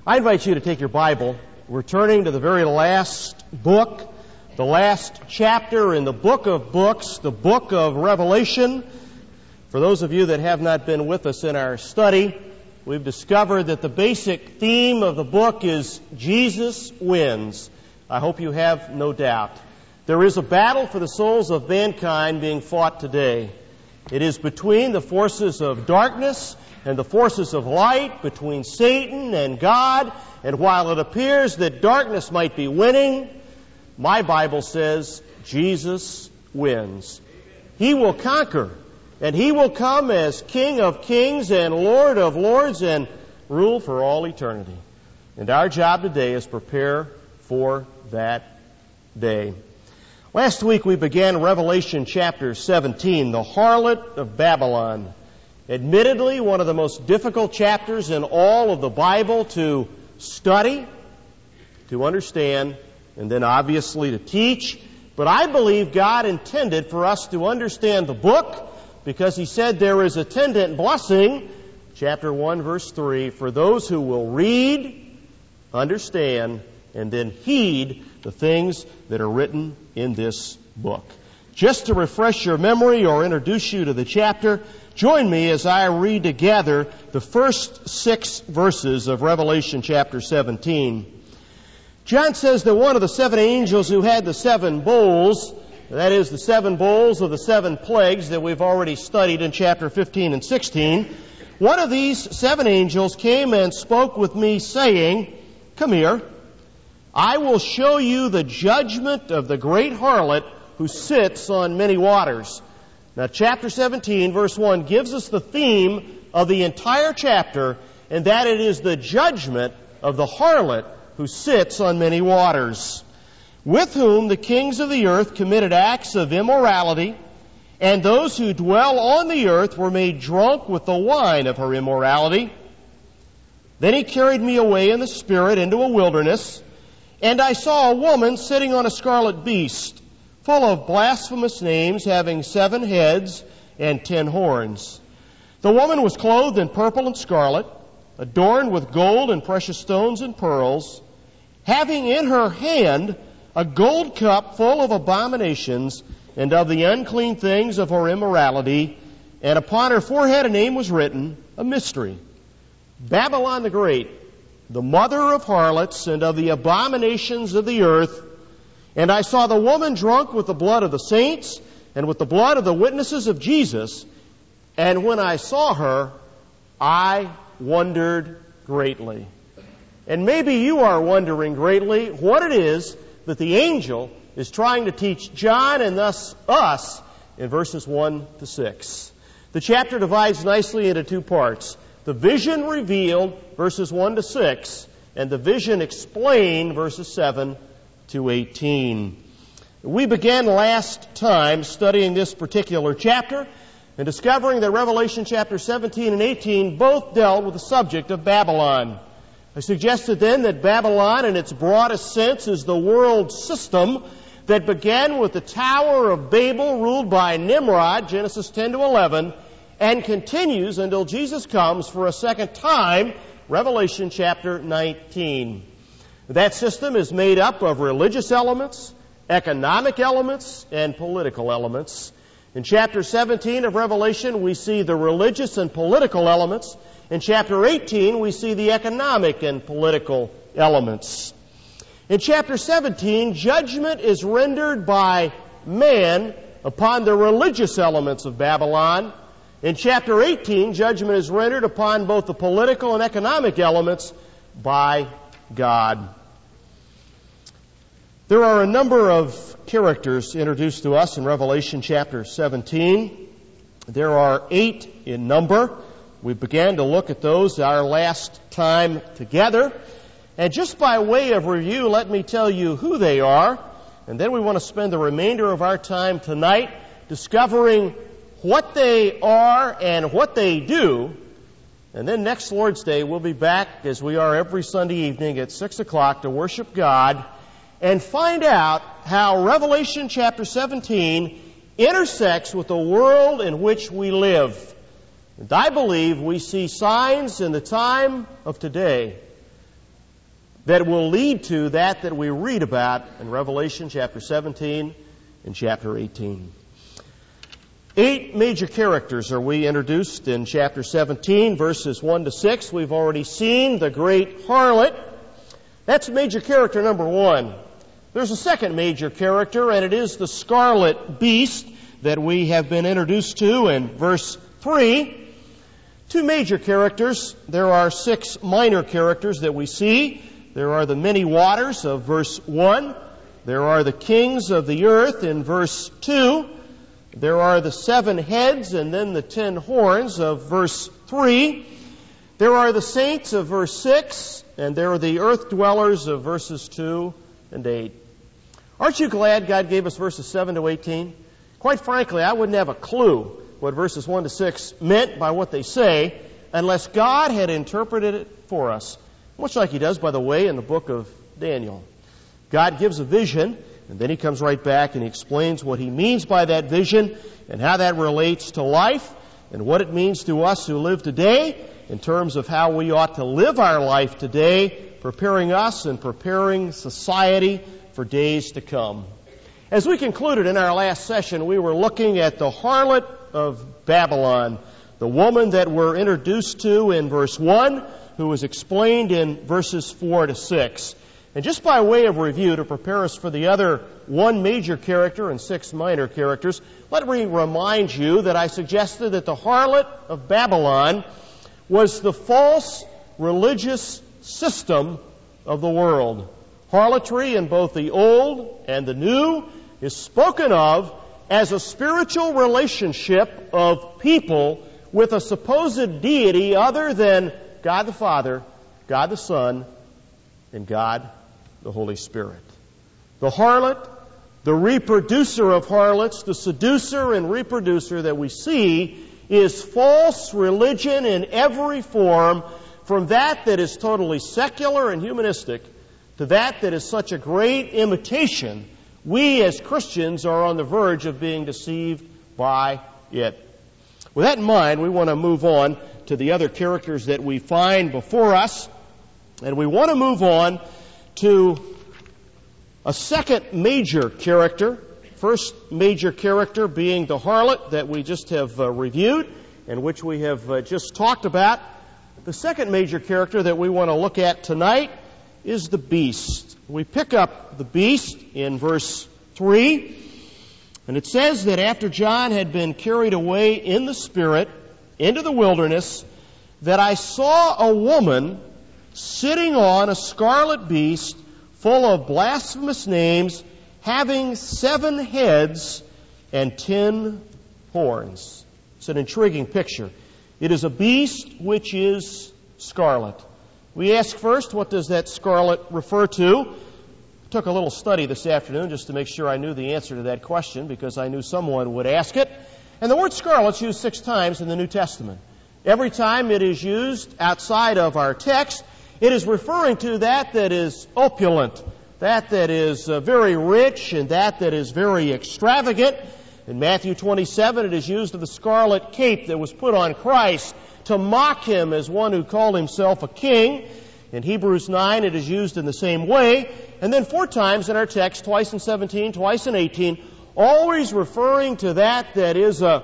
I invite you to take your Bible. We're turning to the very last book, the last chapter in the book of books, the book of Revelation. For those of you that have not been with us in our study, we've discovered that the basic theme of the book is Jesus wins. I hope you have no doubt. There is a battle for the souls of mankind being fought today. It is between the forces of darkness and the forces of light, between Satan and God. And while it appears that darkness might be winning, my Bible says Jesus wins. He will conquer, and He will come as King of kings and Lord of lords and rule for all eternity. And our job today is prepare for that day. Last week we began Revelation chapter 17, the harlot of Babylon. Admittedly, one of the most difficult chapters in all of the Bible to study, to understand, and then obviously to teach. But I believe God intended for us to understand the book because He said there is attendant blessing, chapter 1, verse 3, for those who will read, understand, and then heed the things that are written in this book. Just to refresh your memory or introduce you to the chapter, join me as I read together the first 6 verses of Revelation chapter 17. John says that one of the 7 angels who had the 7 bowls, that is the 7 bowls of the 7 plagues that we've already studied in chapter 15 and 16, one of these 7 angels came and spoke with me saying, "Come here, I will show you the judgment of the great harlot who sits on many waters." Now, chapter 17, verse 1, gives us the theme of the entire chapter, and that it is the judgment of the harlot who sits on many waters, with whom the kings of the earth committed acts of immorality, and those who dwell on the earth were made drunk with the wine of her immorality. Then He carried me away in the Spirit into a wilderness, and I saw a woman sitting on a scarlet beast, full of blasphemous names, having 7 heads and 10 horns. The woman was clothed in purple and scarlet, adorned with gold and precious stones and pearls, having in her hand a gold cup full of abominations and of the unclean things of her immorality, and upon her forehead a name was written, a mystery, Babylon the Great, the mother of harlots and of the abominations of the earth. And I saw the woman drunk with the blood of the saints and with the blood of the witnesses of Jesus. And when I saw her, I wondered greatly. And maybe you are wondering greatly what it is that the angel is trying to teach John and thus us in verses 1 to 6. The chapter divides nicely into 2 parts. The vision revealed, verses 1 to 6, and the vision explained, verses 7 to 18. We began last time studying this particular chapter and discovering that Revelation chapter 17 and 18 both dealt with the subject of Babylon. I suggested then that Babylon in its broadest sense is the world system that began with the Tower of Babel ruled by Nimrod, Genesis 10 to 11, and continues until Jesus comes for a second time, Revelation chapter 19. That system is made up of religious elements, economic elements, and political elements. In chapter 17 of Revelation, we see the religious and political elements. In chapter 18, we see the economic and political elements. In chapter 17, judgment is rendered by man upon the religious elements of Babylon. In chapter 18, judgment is rendered upon both the political and economic elements by God. There are a number of characters introduced to us in Revelation chapter 17. There are 8 in number. We began to look at those our last time together. And just by way of review, let me tell you who they are. And then we want to spend the remainder of our time tonight discovering what they are and what they do. And then next Lord's Day, we'll be back, as we are every Sunday evening at 6 o'clock, to worship God and find out how Revelation chapter 17 intersects with the world in which we live. And I believe we see signs in the time of today that will lead to that we read about in Revelation chapter 17 and chapter 18. 8 major characters are we introduced in chapter 17, verses 1 to 6. We've already seen the great harlot. That's major character number 1. There's a second major character, and it is the scarlet beast that we have been introduced to in verse 3. 2 major characters. There are 6 minor characters that we see. There are the many waters of verse 1. There are the kings of the earth in verse 2. There are the 7 heads and then the 10 horns of verse 3. There are the saints of verse 6, and there are the earth dwellers of verses 2 and 8. Aren't you glad God gave us verses 7 to 18? Quite frankly, I wouldn't have a clue what verses 1 to 6 meant by what they say unless God had interpreted it for us. Much like He does, by the way, in the book of Daniel. God gives a vision, and then He comes right back and He explains what He means by that vision and how that relates to life and what it means to us who live today in terms of how we ought to live our life today, preparing us and preparing society for days to come. As we concluded in our last session, we were looking at the harlot of Babylon, the woman that we're introduced to in verse 1, who was explained in verses 4 to 6. And just by way of review, to prepare us for the other 1 major character and 6 minor characters, let me remind you that I suggested that the harlot of Babylon was the false religious system of the world. Harlotry in both the Old and the New is spoken of as a spiritual relationship of people with a supposed deity other than God the Father, God the Son, and God the Holy Spirit. The harlot, the reproducer of harlots, the seducer and reproducer that we see is false religion in every form, from that is totally secular and humanistic to that is such a great imitation. We as Christians are on the verge of being deceived by it. With that in mind, we want to move on to the other characters that we find before us. And we want to move on to a second major character. First major character being the harlot that we just have reviewed and which we have just talked about. The second major character that we want to look at tonight is the beast. We pick up the beast in verse 3. And it says that after John had been carried away in the Spirit into the wilderness, that I saw a woman sitting on a scarlet beast full of blasphemous names, having 7 heads and 10 horns. It's an intriguing picture. It is a beast which is scarlet. We ask first, what does that scarlet refer to? I took a little study this afternoon just to make sure I knew the answer to that question, because I knew someone would ask it. And the word scarlet is used 6 times in the New Testament. Every time it is used outside of our text, it is referring to that is opulent, that is very rich, and that is very extravagant. In Matthew 27, it is used of the scarlet cape that was put on Christ to mock Him as one who called Himself a king. In Hebrews 9, it is used in the same way. And then 4 times in our text, twice in 17, twice in 18, always referring to that is a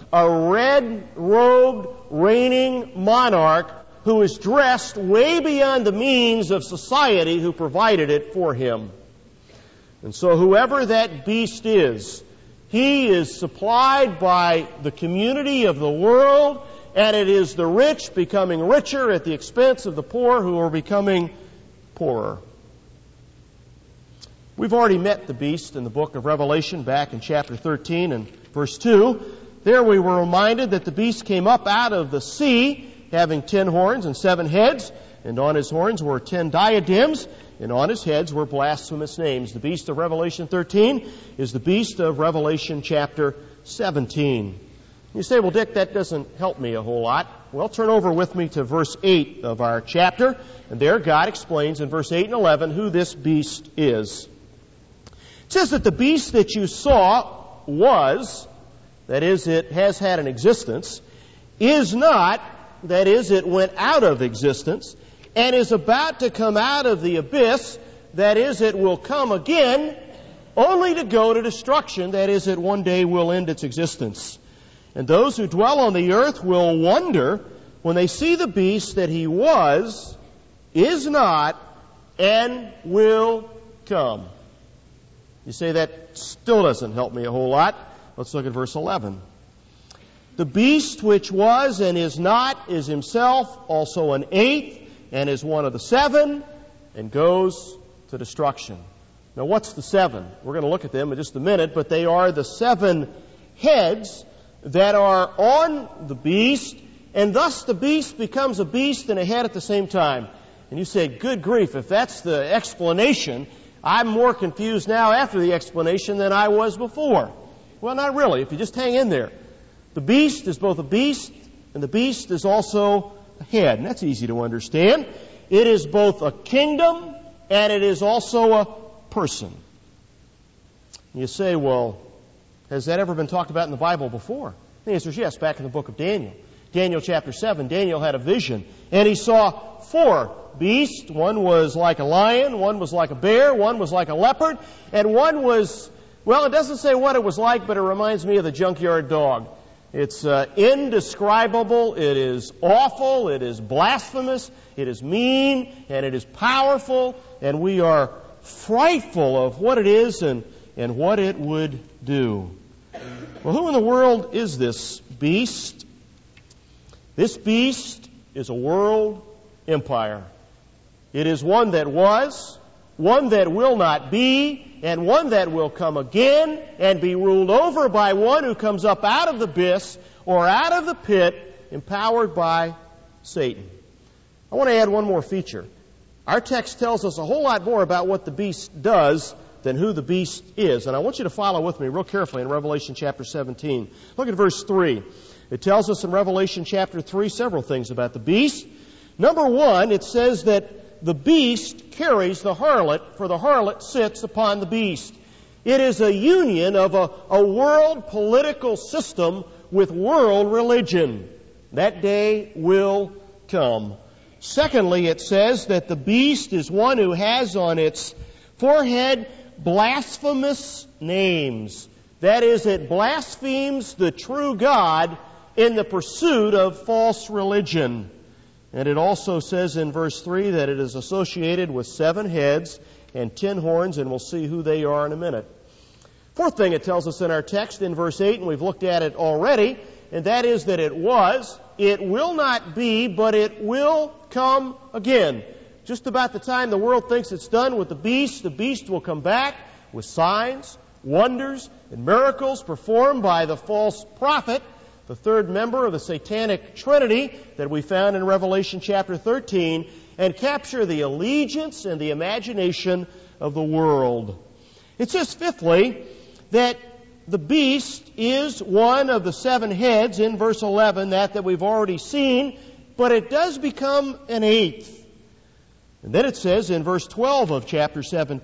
red-robed, reigning monarch who is dressed way beyond the means of society who provided it for him. And so whoever that beast is, he is supplied by the community of the world, and it is the rich becoming richer at the expense of the poor who are becoming poorer. We've already met the beast in the book of Revelation back in chapter 13 and verse 2. There we were reminded that the beast came up out of the sea, having 10 horns and 7 heads, and on his horns were 10 diadems, and on his heads were blasphemous names. The beast of Revelation 13 is the beast of Revelation chapter 17. You say, well, Dick, that doesn't help me a whole lot. Well, turn over with me to verse 8 of our chapter, and there God explains in verse 8 and 11 who this beast is. It says that the beast that you saw was, that is, it has had an existence, is not, that is, it went out of existence, and is about to come out of the abyss, that is, it will come again, only to go to destruction, that is, it one day will end its existence. And those who dwell on the earth will wonder when they see the beast that he was, is not, and will come. You say that still doesn't help me a whole lot. Let's look at verse 11. The beast which was and is not is himself also an eighth, and is one of the seven, and goes to destruction. Now what's the seven? We're going to look at them in just a minute, but they are the seven heads that are on the beast, and thus the beast becomes a beast and a head at the same time. And you say, good grief, if that's the explanation, I'm more confused now after the explanation than I was before. Well, not really, if you just hang in there. The beast is both a beast, and the beast is also a head. And that's easy to understand. It is both a kingdom, and it is also a person. And you say, well, has that ever been talked about in the Bible before? The answer is yes, back in the book of Daniel. Daniel chapter 7, Daniel had a vision, and he saw 4 beasts. One was like a lion, one was like a bear, one was like a leopard, and one was, well, it doesn't say what it was like, but it reminds me of the junkyard dog. It's indescribable, it is awful, it is blasphemous, it is mean, and it is powerful, and we are frightful of what it is and what it would do. Well, who in the world is this beast? This beast is a world empire. It is one that was, one that will not be, and one that will come again and be ruled over by one who comes up out of the abyss or out of the pit, empowered by Satan. I want to add one more feature. Our text tells us a whole lot more about what the beast does than who the beast is. And I want you to follow with me real carefully in Revelation chapter 17. Look at verse 3. It tells us in Revelation chapter 3 several things about the beast. Number 1, it says that the beast carries the harlot, for the harlot sits upon the beast. It is a union of a world political system with world religion. That day will come. Secondly, it says that the beast is one who has on its forehead blasphemous names. That is, it blasphemes the true God in the pursuit of false religion. And it also says in verse 3 that it is associated with 7 heads and 10 horns, and we'll see who they are in a minute. Fourth thing it tells us in our text in verse 8, and we've looked at it already, and that is that it was, it will not be, but it will come again. Just about the time the world thinks it's done with the beast will come back with signs, wonders, and miracles performed by the false prophet, the third member of the satanic trinity that we found in Revelation chapter 13, and capture the allegiance and the imagination of the world. It says, fifthly, that the beast is one of the 7 heads in verse 11, that we've already seen, but it does become an 8th. And then it says in verse 12 of chapter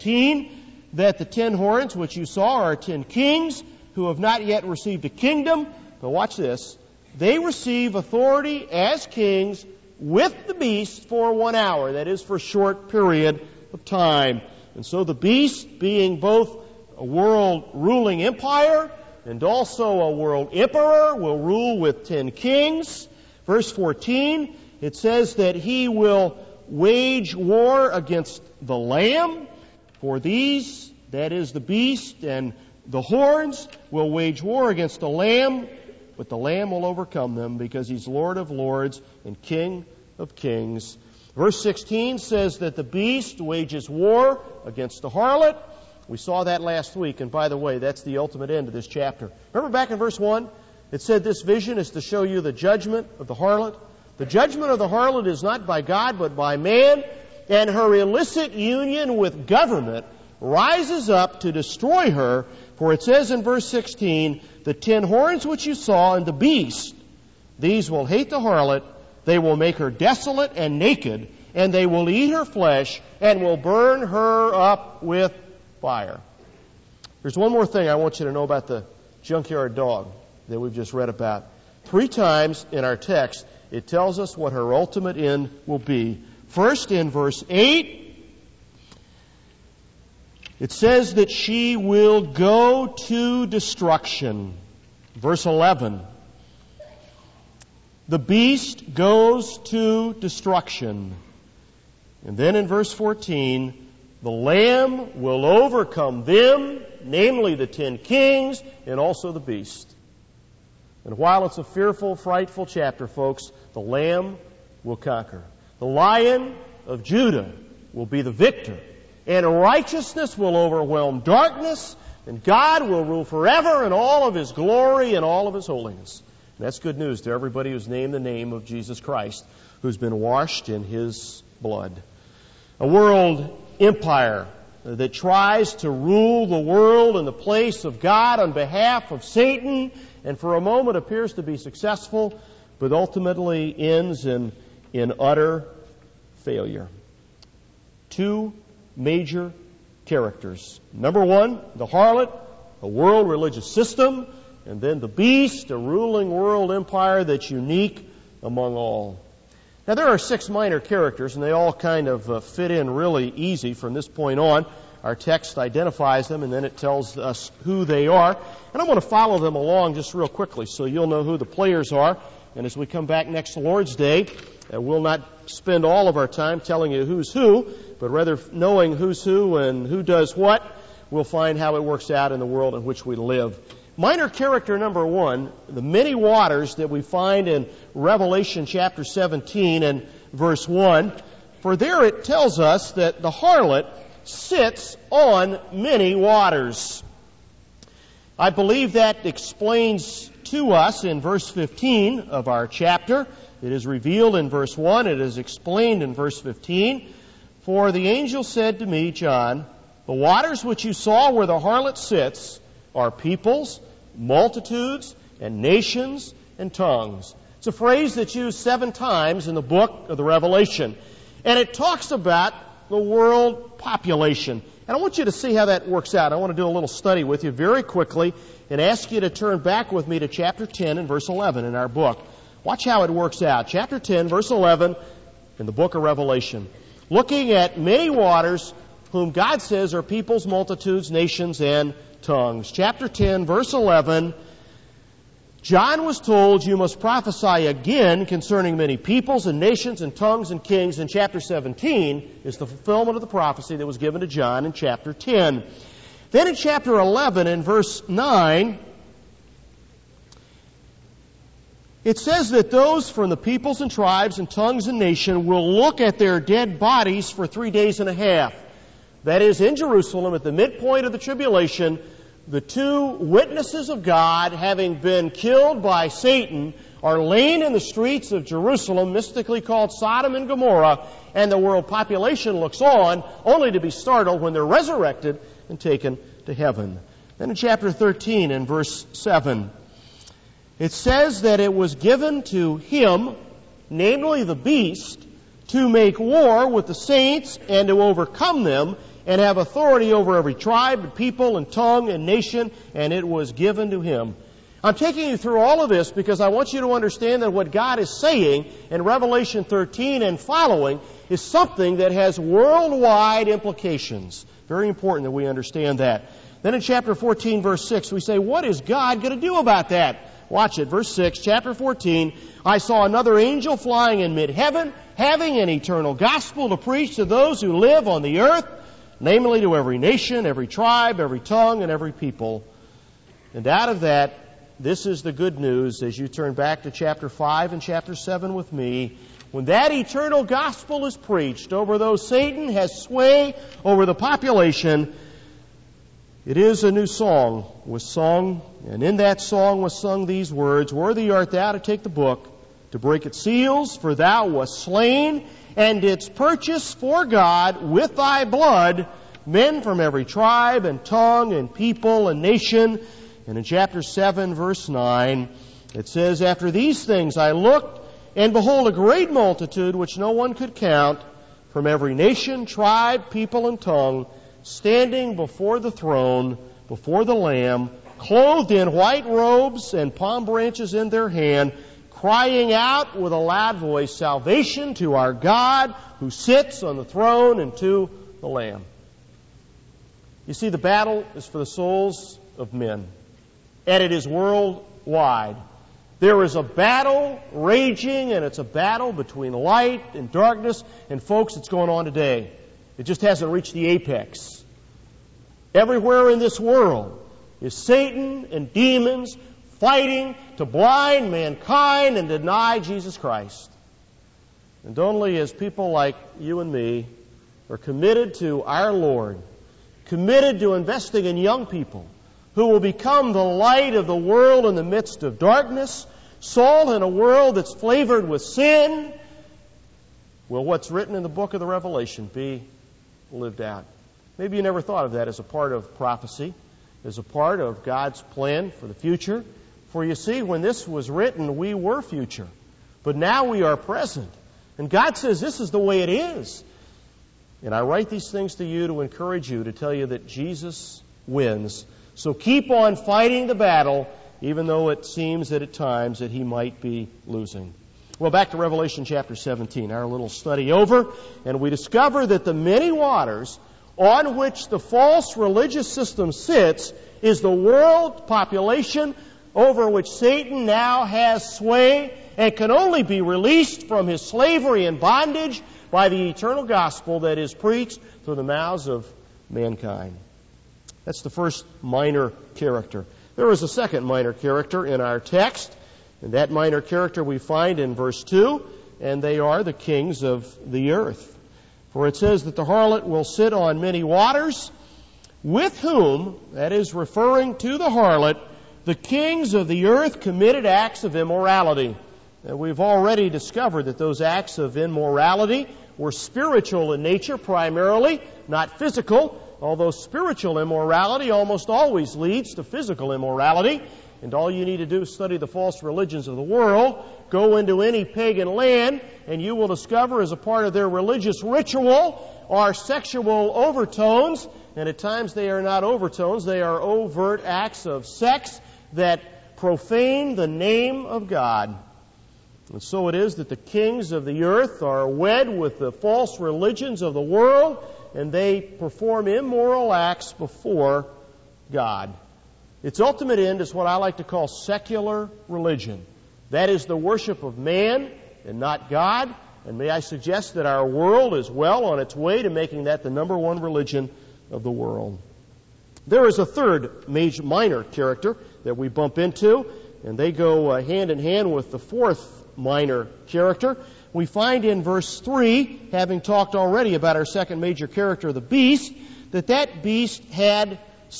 17 that the 10 horns which you saw are 10 kings who have not yet received a kingdom. But watch this. They receive authority as kings with the beast for 1 hour. That is, for a short period of time. And so the beast, being both a world ruling empire and also a world emperor, will rule with 10 kings. Verse 14, it says that he will wage war against the Lamb. For these, that is the beast and the horns, will wage war against the Lamb, but the Lamb will overcome them because he's Lord of lords and King of kings. Verse 16 says that the beast wages war against the harlot. We saw that last week, and by the way, that's the ultimate end of this chapter. Remember back in verse 1? It said this vision is to show you the judgment of the harlot. The judgment of the harlot is not by God, but by man, and her illicit union with government rises up to destroy her. For it says in verse 16, the 10 horns which you saw and the beast, these will hate the harlot, they will make her desolate and naked, and they will eat her flesh, and will burn her up with fire. There's one more thing I want you to know about the junkyard dog that we've just read about. 3 times in our text, it tells us what her ultimate end will be. First, in verse 8, it says that she will go to destruction. Verse 11, the beast goes to destruction. And then in verse 14, the Lamb will overcome them, namely the 10 kings, and also the beast. And while it's a fearful, frightful chapter, folks, the Lamb will conquer. The Lion of Judah will be the victor. And righteousness will overwhelm darkness, and God will rule forever in all of His glory and all of His holiness. And that's good news to everybody who's named the name of Jesus Christ, who's been washed in His blood. A world empire that tries to rule the world in the place of God on behalf of Satan, and for a moment appears to be successful, but ultimately ends in utter failure. Two major characters. Number one, the harlot, a world religious system, and then the beast, a ruling world empire that's unique among all. Now there are 6 minor characters, and they all kind of fit in really easy from this point on. Our text identifies them, and then it tells us who they are. And I'm going to follow them along just real quickly so you'll know who the players are. And as we come back next Lord's Day, we'll not spend all of our time telling you who's who, but rather knowing who's who and who does what, we'll find how it works out in the world in which we live. Minor character number 1, the many waters that we find in Revelation chapter 17 and verse 1. For there it tells us that the harlot sits on many waters. I believe that explains to us in verse 15 of our chapter. It is revealed in verse 1. It is explained in verse 15. For the angel said to me, John, the waters which you saw where the harlot sits are peoples, multitudes, and nations, and tongues. It's a phrase that's used 7 times in the book of the Revelation. And it talks about the world population. And I want you to see how that works out. I want to do a little study with you very quickly and ask you to turn back with me to chapter 10 and verse 11 in our book. Watch how it works out. Chapter 10, verse 11 in the book of Revelation. Looking at many waters whom God says are peoples, multitudes, nations, and tongues. Chapter 10, verse 11. John was told, you must prophesy again concerning many peoples and nations and tongues and kings. And chapter 17 is the fulfillment of the prophecy that was given to John in chapter 10. Then in chapter 11, in verse 9, it says that those from the peoples and tribes and tongues and nation will look at their dead bodies for 3 days and a half. That is, in Jerusalem, at the midpoint of the tribulation, the 2 witnesses of God, having been killed by Satan, are laying in the streets of Jerusalem, mystically called Sodom and Gomorrah, and the world population looks on, only to be startled when they're resurrected and taken to heaven. Then in chapter 13 and verse 7, it says that it was given to him, namely the beast, to make war with the saints and to overcome them, and have authority over every tribe and people and tongue and nation, and it was given to him. I'm taking you through all of this because I want you to understand that what God is saying in Revelation 13 and following is something that has worldwide implications. Very important that we understand that. Then in chapter 14, verse 6, we say, what is God going to do about that? Watch it, verse 6, chapter 14. I saw another angel flying in mid-heaven, having an eternal gospel to preach to those who live on the earth, namely to every nation, every tribe, every tongue, and every people. And out of that, this is the good news as you turn back to chapter 5 and chapter 7 with me. When that eternal gospel is preached over those Satan has sway over the population, it is a new song was sung, and in that song was sung these words, worthy art thou to take the book, to break its seals, for thou wast slain, and didst purchase for God with thy blood men from every tribe and tongue and people and nation. And in chapter 7, verse 9, it says, after these things I looked, and behold, a great multitude which no one could count, from every nation, tribe, people, and tongue, standing before the throne, before the Lamb, clothed in white robes and palm branches in their hand, crying out with a loud voice, "Salvation to our God who sits on the throne and to the Lamb." You see, the battle is for the souls of men, and it is worldwide. There is a battle raging, and it's a battle between light and darkness, and folks, it's going on today. It just hasn't reached the apex. Everywhere in this world is Satan and demons fighting to blind mankind and deny Jesus Christ. And only as people like you and me are committed to our Lord, committed to investing in young people who will become the light of the world in the midst of darkness, salt in a world that's flavored with sin, will what's written in the book of the Revelation be lived out. Maybe you never thought of that as a part of prophecy, as a part of God's plan for the future. For you see, when this was written, we were future. But now we are present. And God says this is the way it is. And I write these things to you to encourage you, to tell you that Jesus wins. So keep on fighting the battle, even though it seems that at times that he might be losing. Well, back to Revelation chapter 17, our little study over, and we discover that the many waters on which the false religious system sits is the world population over which Satan now has sway and can only be released from his slavery and bondage by the eternal gospel that is preached through the mouths of mankind. That's the first minor character. There is a second minor character in our text, and that minor character we find in verse 2, and they are the kings of the earth. For it says that the harlot will sit on many waters, with whom, that is referring to the harlot, the kings of the earth committed acts of immorality. And we've already discovered that those acts of immorality were spiritual in nature primarily, not physical, although spiritual immorality almost always leads to physical immorality. And all you need to do is study the false religions of the world, go into any pagan land, and you will discover as a part of their religious ritual are sexual overtones, and at times they are not overtones, they are overt acts of sex that profane the name of God. And so it is that the kings of the earth are wed with the false religions of the world, and they perform immoral acts before God. Its ultimate end is what I like to call secular religion. That is the worship of man and not God. And may I suggest that our world is well on its way to making that the number one religion of the world. There is a third minor character that we bump into, and they go hand in hand with the fourth minor character. We find in verse 3, having talked already about our second major character, the beast, that beast had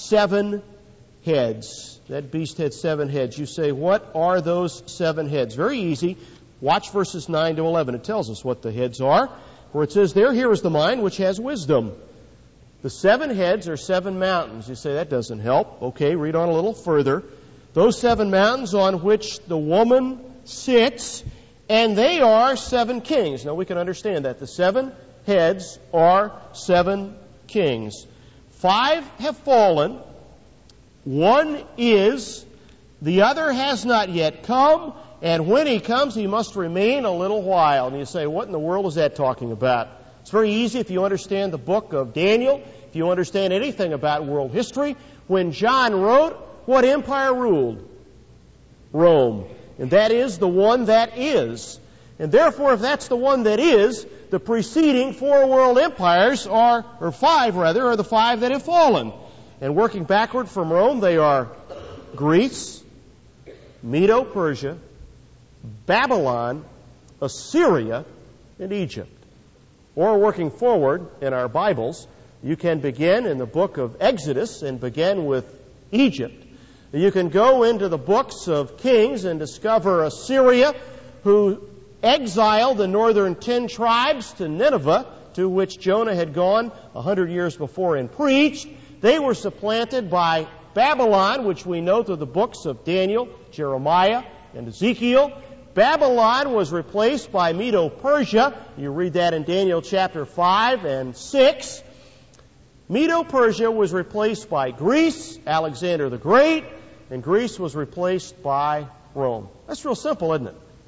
7 heads. That beast had 7 heads. You say, what are those 7 heads? Very easy. Watch verses 9 to 11. It tells us what the heads are. For it says, there, here is the mind which has wisdom. The 7 heads are 7 mountains. You say, that doesn't help. Okay, read on a little further. Those 7 mountains on which the woman sits, and they are 7 kings. Now we can understand that. The 7 heads are 7 kings. 5 have fallen. 1 is. The other has not yet come. And when he comes, he must remain a little while. And you say, what in the world is that talking about? It's very easy if you understand the book of Daniel, if you understand anything about world history. When John wrote, what empire ruled? Rome. And that is the one that is. And therefore, if that's the one that is, the preceding 4 world empires are, or 5 rather, are the 5 that have fallen. And working backward from Rome, they are Greece, Medo-Persia, Babylon, Assyria, and Egypt. Or working forward in our Bibles, you can begin in the book of Exodus and begin with Egypt. You can go into the books of Kings and discover Assyria, who exiled the northern 10 tribes to Nineveh, to which Jonah had gone 100 years before and preached. They were supplanted by Babylon, which we know through the books of Daniel, Jeremiah, and Ezekiel. Babylon was replaced by Medo-Persia. You read that in Daniel chapter 5 and 6. Medo-Persia was replaced by Greece, Alexander the Great, and Greece was replaced by Rome. That's real simple, isn't it?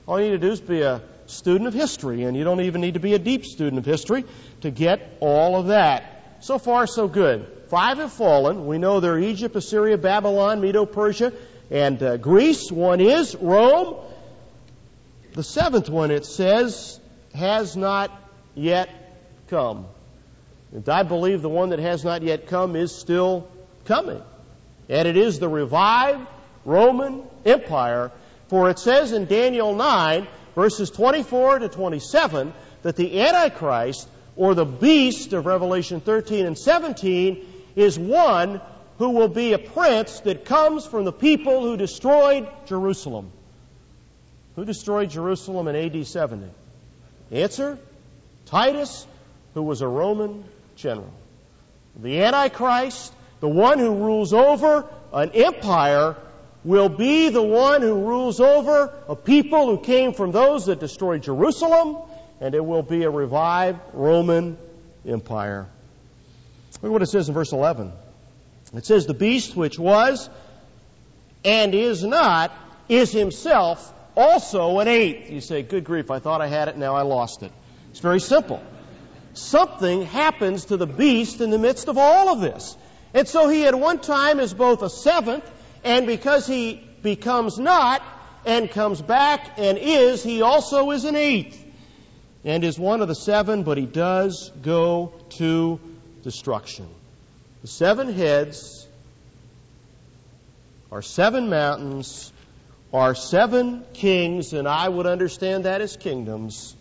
All you need to do is be a student of history, and you don't even need to be a deep student of history to get all of that. So far, so good. 5 have fallen. We know they're Egypt, Assyria, Babylon, Medo-Persia, and Greece. One is Rome. The 7th one, it says, has not yet come. And I believe the one that has not yet come is still coming. And it is the revived Roman Empire. For it says in Daniel 9, verses 24 to 27, that the Antichrist, or the beast of Revelation 13 and 17, is one who will be a prince that comes from the people who destroyed Jerusalem. Who destroyed Jerusalem in AD 70? Answer, Titus, who was a Roman general. The Antichrist, the one who rules over an empire, will be the one who rules over a people who came from those that destroyed Jerusalem, and it will be a revived Roman Empire. Look what it says in verse 11. It says, the beast which was and is not is himself also an eighth. You say, good grief, I thought I had it, now I lost it. It's very simple. Something happens to the beast in the midst of all of this. And so he at one time is both a 7th, and because he becomes not and comes back and is, he also is an 8th. And is one of the 7, but he does go to destruction. The 7 heads are 7 mountains, are 7 kings, and I would understand that as kingdoms,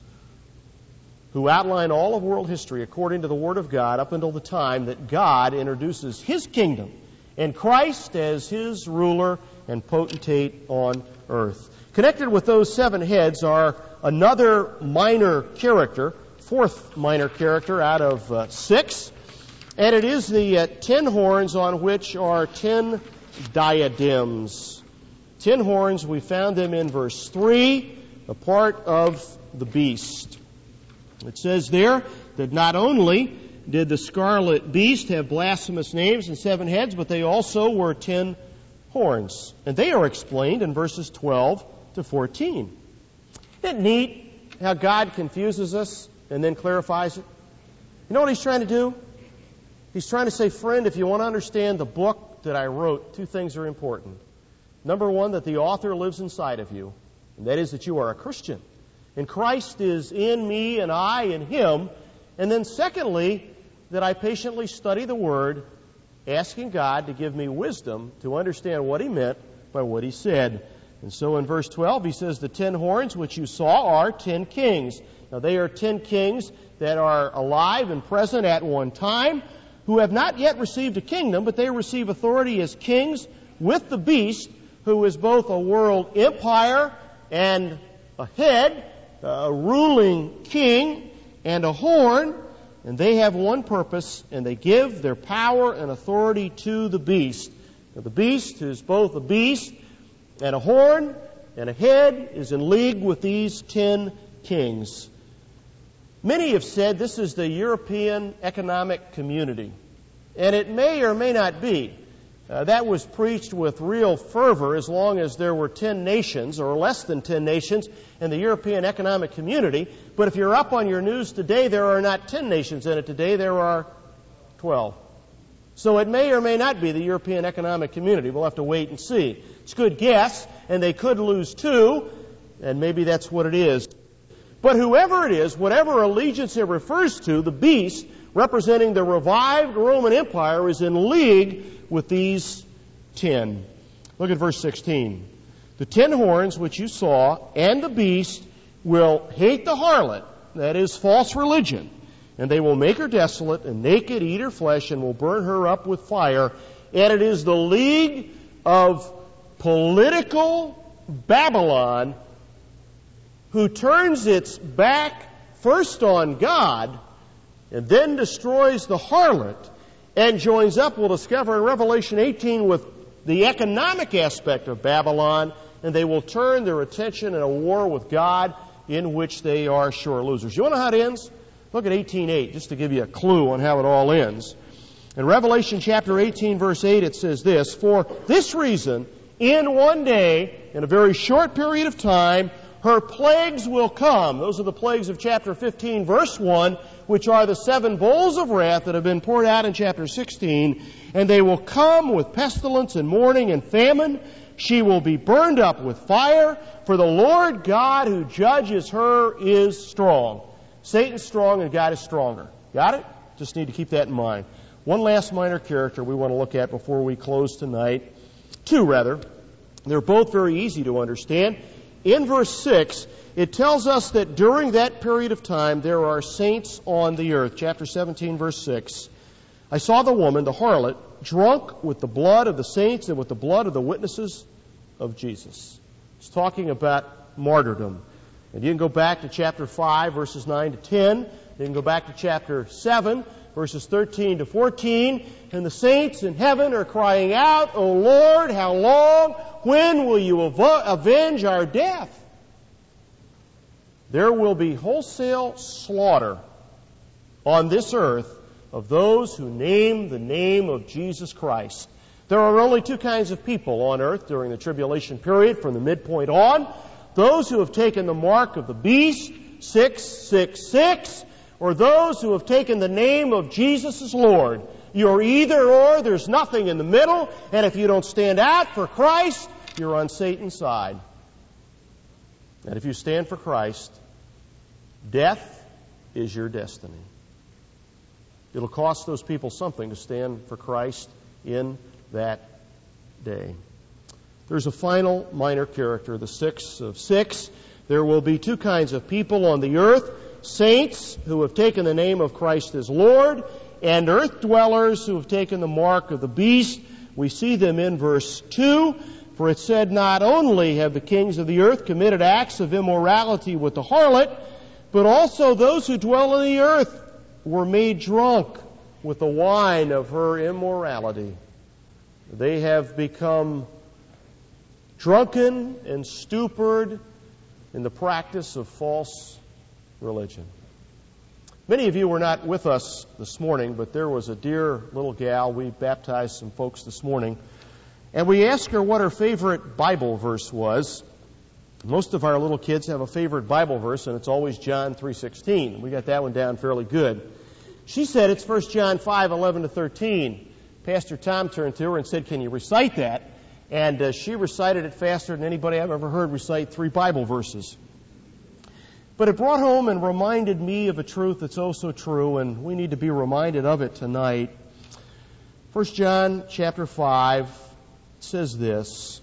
who outline all of world history according to the Word of God up until the time that God introduces His kingdom and Christ as His ruler and potentate on earth. Connected with those 7 heads are another minor character, 4th minor character out of 6, and it is the 10 horns on which are 10 diadems. 10 horns, we found them in verse 3, a part of the beast. It says there that not only did the scarlet beast have blasphemous names and 7 heads, but they also were 10 horns. And they are explained in verses 12 to 14. Isn't it neat how God confuses us and then clarifies it? You know what He's trying to do? He's trying to say, friend, if you want to understand the book that I wrote, 2 things are important. Number 1, that the author lives inside of you, and that is that you are a Christian. And Christ is in me and I in Him. And then secondly, that I patiently study the Word, asking God to give me wisdom to understand what He meant by what He said. And so in verse 12, He says, the 10 horns which you saw are 10 kings. Now they are 10 kings that are alive and present at one time, who have not yet received a kingdom, but they receive authority as kings with the beast, who is both a world empire and a head, a ruling king and a horn, and they have one purpose, and they give their power and authority to the beast. Now, the beast is both a beast and a horn and a head, is in league with these 10 kings. Many have said this is the European Economic Community, and it may or may not be. That was preached with real fervor as long as there were 10 nations or less than 10 nations in the European Economic Community. But if you're up on your news today, there are not 10 nations in it today, there are 12. So it may or may not be the European Economic Community. We'll have to wait and see. It's a good guess, and they could lose 2, and maybe that's what it is. But whoever it is, whatever allegiance it refers to, the beast, representing the revived Roman Empire, is in league with these 10. Look at verse 16. The 10 horns which you saw and the beast will hate the harlot, that is false religion, and they will make her desolate and naked, eat her flesh, and will burn her up with fire. And it is the league of political Babylon who turns its back first on God and then destroys the harlot and joins up, we'll discover in Revelation 18, with the economic aspect of Babylon, and they will turn their attention in a war with God in which they are sure losers. You want to know how it ends? Look at 18:8, just to give you a clue on how it all ends. In Revelation chapter 18, verse 8, it says this, for this reason, in one day, in a very short period of time, Her plagues will come. Those are the plagues of chapter 15, verse 1, which are the 7 bowls of wrath that have been poured out in chapter 16. And they will come with pestilence and mourning and famine. She will be burned up with fire, for the Lord God who judges her is strong. Satan's strong and God is stronger. Got it? Just need to keep that in mind. One last minor character we want to look at before we close tonight. 2, rather. They're both very easy to understand. In verse 6, it tells us that during that period of time there are saints on the earth. Chapter 17, verse 6. I saw the woman, the harlot, drunk with the blood of the saints and with the blood of the witnesses of Jesus. It's talking about martyrdom. And you can go back to chapter 5, verses 9 to 10. You can go back to chapter 7, verses 13 to 14. And the saints in heaven are crying out, O Lord, how long? When will you avenge our death? There will be wholesale slaughter on this earth of those who name the name of Jesus Christ. There are only 2 kinds of people on earth during the tribulation period from the midpoint on. Those who have taken the mark of the beast, 666, or those who have taken the name of Jesus as Lord. You're either or, there's nothing in the middle, and if you don't stand out for Christ, you're on Satan's side. And if you stand for Christ, death is your destiny. It'll cost those people something to stand for Christ in that day. There's a final minor character, the 6 of 6. There will be 2 kinds of people on the earth. Saints who have taken the name of Christ as Lord, and earth dwellers who have taken the mark of the beast. We see them in verse 2. For it said, not only have the kings of the earth committed acts of immorality with the harlot, but also those who dwell on the earth were made drunk with the wine of her immorality. They have become drunken and stupid in the practice of false religion. Many of you were not with us this morning, but there was a dear little gal. We baptized some folks this morning, and we asked her what her favorite Bible verse was. Most of our little kids have a favorite Bible verse, and it's always John 3:16. We got that one down fairly good. She said it's 1 John 5:11 to 13. Pastor Tom turned to her and said, can you recite that? And she recited it faster than anybody I've ever heard recite 3 Bible verses. But it brought home and reminded me of a truth that's oh so true, and we need to be reminded of it tonight. 1 John chapter 5 says this.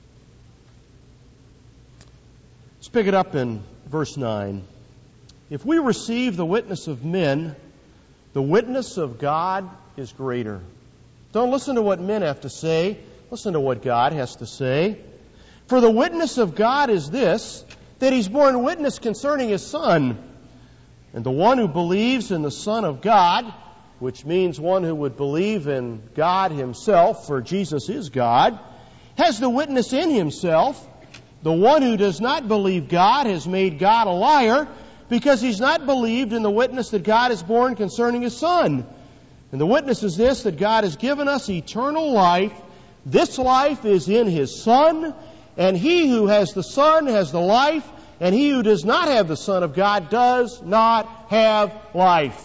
Let's pick it up in verse 9. If we receive the witness of men, the witness of God is greater. Don't listen to what men have to say. Listen to what God has to say. For the witness of God is this, that He's borne witness concerning His Son. And the one who believes in the Son of God, which means one who would believe in God Himself, for Jesus is God, has the witness in himself. The one who does not believe God has made God a liar, because he's not believed in the witness that God has borne concerning His Son. And the witness is this, that God has given us eternal life. This life is in His Son, and he who has the Son has the life, and he who does not have the Son of God does not have life.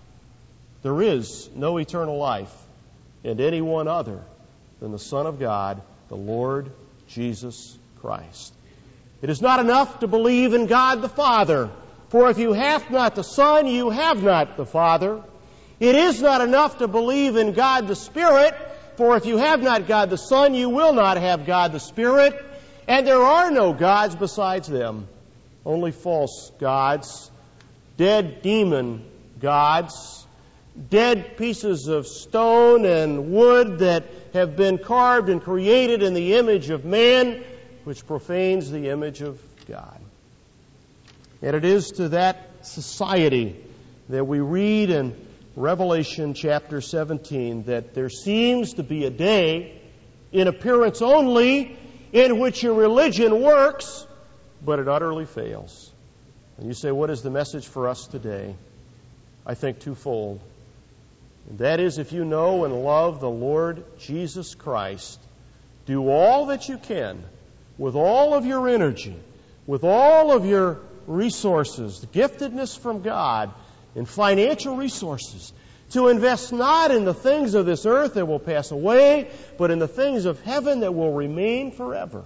There is no eternal life in anyone other than the Son of God, the Lord Jesus Christ. It is not enough to believe in God the Father, for if you have not the Son, you have not the Father. It is not enough to believe in God the Spirit, for if you have not God the Son, you will not have God the Spirit. And there are no gods besides them, only false gods, dead demon gods, dead pieces of stone and wood that have been carved and created in the image of man, which profanes the image of God. And it is to that society that we read in Revelation chapter 17 that there seems to be a day, in appearance only, in which your religion works, but it utterly fails. And you say, what is the message for us today? I think twofold. And that is, if you know and love the Lord Jesus Christ, do all that you can with all of your energy with all of your resources, the giftedness from God, and financial resources, to invest not in the things of this earth that will pass away, but in the things of heaven that will remain forever.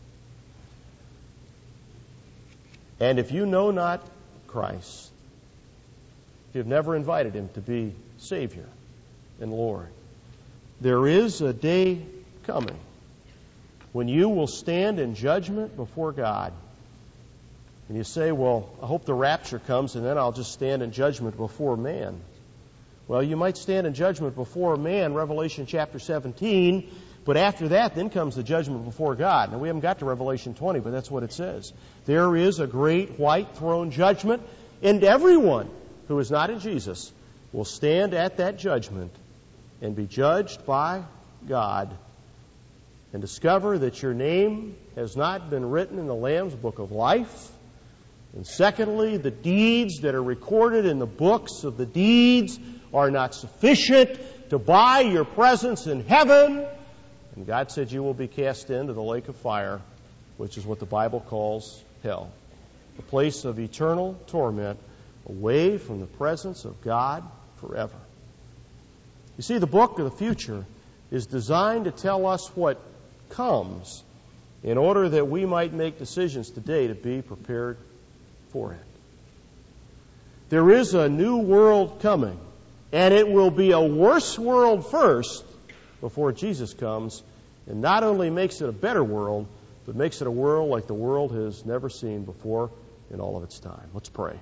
And if you know not Christ, if you've never invited Him to be Savior and Lord, there is a day coming when you will stand in judgment before God. And you say, well, I hope the rapture comes and then I'll just stand in judgment before man. Well, you might stand in judgment before man, Revelation chapter 17, but after that, then comes the judgment before God. Now, we haven't got to Revelation 20, but that's what it says. There is a great white throne judgment, and everyone who is not in Jesus will stand at that judgment and be judged by God and discover that your name has not been written in the Lamb's book of life. And secondly, the deeds that are recorded in the books of the deeds are not sufficient to buy your presence in heaven. And God said you will be cast into the lake of fire, which is what the Bible calls hell, a place of eternal torment away from the presence of God forever. You see, the book of the future is designed to tell us what comes in order that we might make decisions today to be prepared for it. There is a new world coming, and it will be a worse world first before Jesus comes and not only makes it a better world, but makes it a world like the world has never seen before in all of its time. Let's pray.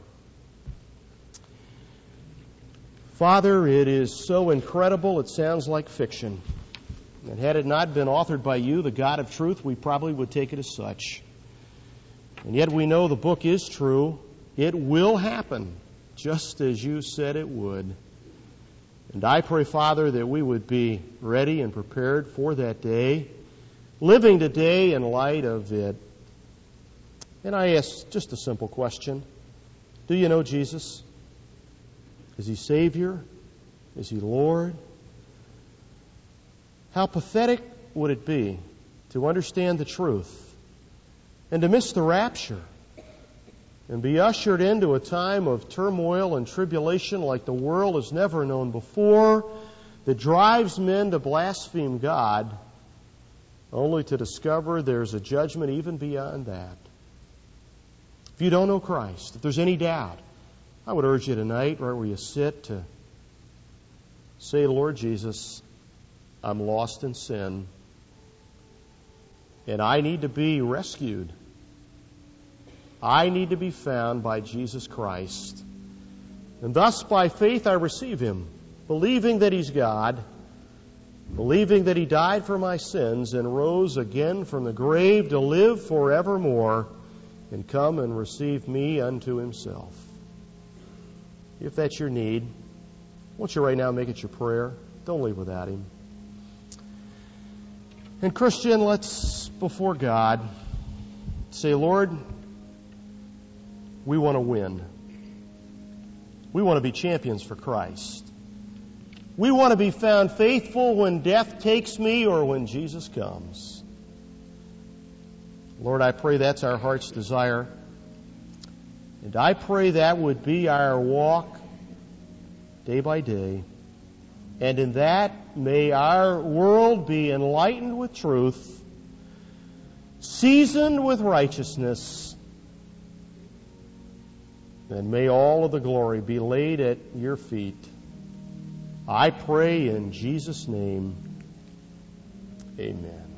Father, it is so incredible it sounds like fiction. And had it not been authored by you, the God of truth, we probably would take it as such. And yet we know the book is true. It will happen just as you said it would. And I pray, Father, that we would be ready and prepared for that day, living today in light of it. And I ask just a simple question. Do you know Jesus? Is He Savior? Is He Lord? How pathetic would it be to understand the truth and to miss the rapture and be ushered into a time of turmoil and tribulation like the world has never known before, that drives men to blaspheme God, only to discover there's a judgment even beyond that. If you don't know Christ, if there's any doubt, I would urge you tonight, right where you sit, to say, Lord Jesus, I'm lost in sin, and I need to be rescued. I need to be found by Jesus Christ. And thus, by faith, I receive Him, believing that He's God, believing that He died for my sins and rose again from the grave to live forevermore and come and receive me unto Himself. If that's your need, I want you right now to make it your prayer. Don't leave without Him. And Christian, let's, before God, say, Lord, we want to win. We want to be champions for Christ. We want to be found faithful when death takes me or when Jesus comes. Lord, I pray that's our heart's desire. And I pray that would be our walk day by day. And in that, may our world be enlightened with truth, seasoned with righteousness, and may all of the glory be laid at your feet. I pray in Jesus' name, amen.